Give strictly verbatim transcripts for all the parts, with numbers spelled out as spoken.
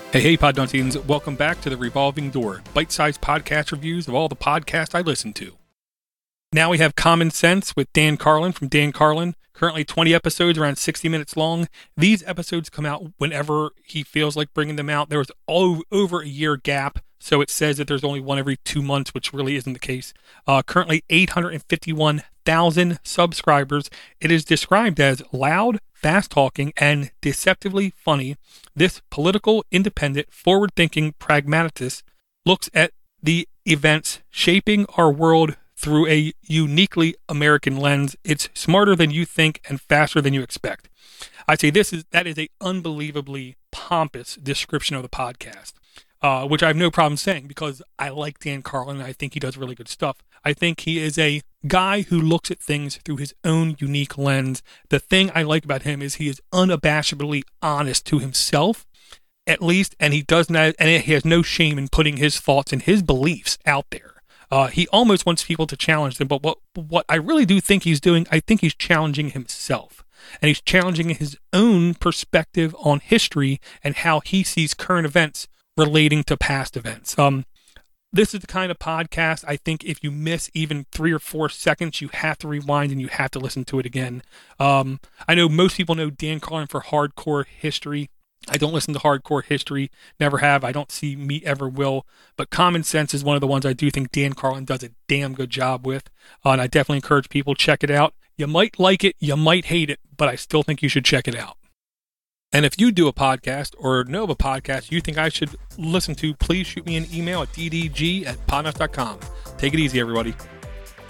Hey, hey, Podnuttians. Welcome back to the Revolving Door, bite-sized podcast reviews of all the podcasts I listen to. Now we have Common Sense with Dan Carlin from Dan Carlin. Currently twenty episodes, around sixty minutes long. These episodes come out whenever he feels like bringing them out. There was all over a year gap, so it says that there's only one every two months, which really isn't the case. Uh, currently eight hundred fifty-one thousand subscribers. It is described as loud, fast-talking, and deceptively funny. This political, independent, forward-thinking pragmatist looks at the events shaping our world through a uniquely American lens. It's smarter than you think and faster than you expect. I'd say this is that is a unbelievably pompous description of the podcast, uh, which I have no problem saying because I like Dan Carlin and I think he does really good stuff. I think he is a guy who looks at things through his own unique lens. The thing I like about him is he is unabashedly honest to himself, at least, and he does not, and he has no shame in putting his thoughts and his beliefs out there. Uh, he almost wants people to challenge them, but what what I really do think he's doing, I think he's challenging himself. And he's challenging his own perspective on history and how he sees current events relating to past events. Um, this is the kind of podcast, I think if you miss even three or four seconds, you have to rewind and you have to listen to it again. Um, I know most people know Dan Carlin for hardcore history. I don't listen to hardcore history, never have. I don't see me ever will. But Common Sense is one of the ones I do think Dan Carlin does a damn good job with. Uh, and I definitely encourage people to check it out. You might like it, you might hate it, but I still think you should check it out. And if you do a podcast or know of a podcast you think I should listen to, please shoot me an email at d d g at podnuts dot com. Take it easy, everybody.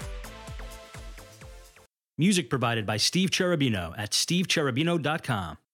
Music provided by Steve Cherubino at steve cherubino dot com.